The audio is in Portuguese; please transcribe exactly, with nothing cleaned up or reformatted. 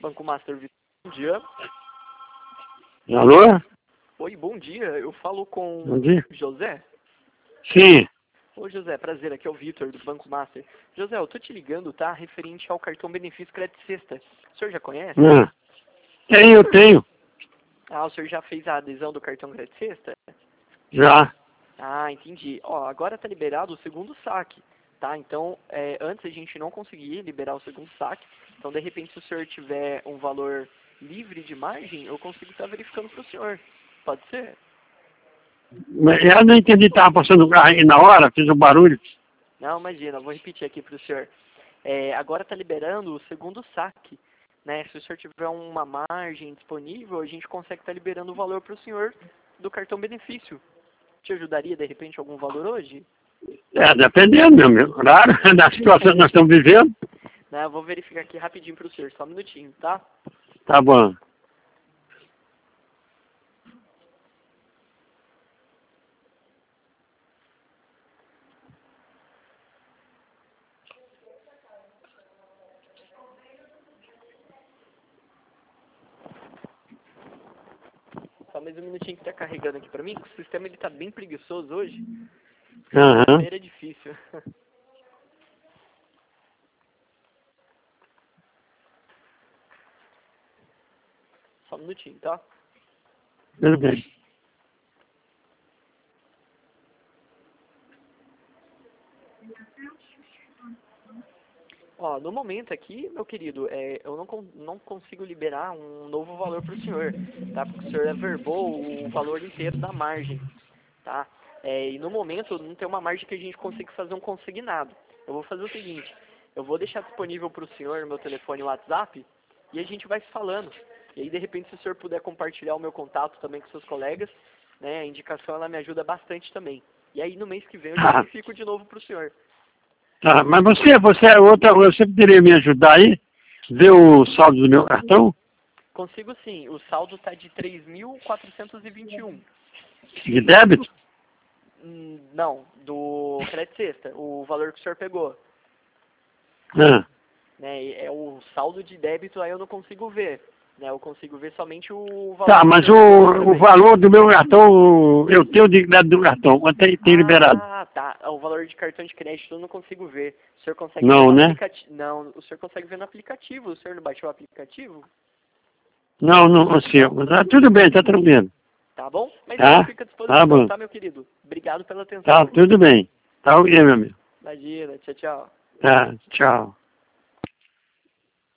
Banco Master Vitor. Bom dia. Alô? Oi, bom dia. Eu falo com Bom dia. José. Sim. Oi, José. Prazer. Aqui é o Vitor, do Banco Master. José, eu tô te ligando, tá? Referente ao cartão benefício Crédito Sexta. O senhor já conhece? Ah, tenho, eu tenho. Ah, o senhor já fez a adesão do cartão Crédito Sexta? Já. Ah, entendi. Ó, agora tá liberado o segundo saque, tá? Então, é, antes a gente não conseguia liberar o segundo saque. Então, de repente, se o senhor tiver um valor livre de margem, eu consigo estar verificando para o senhor. Pode ser? Mas eu não entendi, estava passando o carro aí na hora, fiz um barulho. Não, imagina, eu vou repetir aqui para o senhor. É, agora está liberando o segundo saque, né? Se o senhor tiver uma margem disponível, a gente consegue estar liberando o valor para o senhor do cartão benefício. Te ajudaria, de repente, algum valor hoje? É, dependendo, meu amigo. Claro, da situação que nós estamos vivendo. Não, eu vou verificar aqui rapidinho para o senhor, só um minutinho, tá? Tá bom. Só mais um minutinho que tá carregando aqui pra mim, que o sistema ele tá bem preguiçoso hoje. Aham. Era difícil. Só um minutinho, tá? Tudo bem. Ó, no momento aqui, meu querido, é, eu não, con não consigo liberar um novo valor para o senhor, tá? Porque o senhor averbou o valor inteiro da margem, tá? É, e no momento não tem uma margem que a gente consiga fazer um consignado. Eu vou fazer o seguinte, eu vou deixar disponível para o senhor meu telefone e WhatsApp e a gente vai se falando. E aí, de repente, se o senhor puder compartilhar o meu contato também com seus colegas, né? A indicação, ela me ajuda bastante também. E aí, no mês que vem, eu já Tá. verifico de novo para o senhor. Tá, mas você, você é outra, você poderia me ajudar aí? Ver o saldo do meu cartão? Consigo sim, o saldo está de três mil quatrocentos e vinte e um. De débito? Hum, não, do crédito sexta, o valor que o senhor pegou. Ah. Né, é o saldo de débito, aí eu não consigo ver. Né, eu consigo ver somente o valor Tá, que o mas senhor pegou o, o livremente. valor do meu cartão, eu tenho de débito do cartão, quanto tem, tem liberado? Ah, tá. O valor de cartão de crédito eu não consigo ver. O senhor consegue ver Não, no né? aplicativo? Não, o senhor consegue ver no aplicativo. O senhor não baixou o aplicativo? Não, não consigo. Tá, tudo bem, tá tranquilo. Tá bom? Mas aí eu Tá? fico à Tá disposição, bom. tá, meu querido? Obrigado pela Tá, atenção. tudo bem. Tá ok, meu amigo. Imagina, tchau, tchau. Tá, tchau.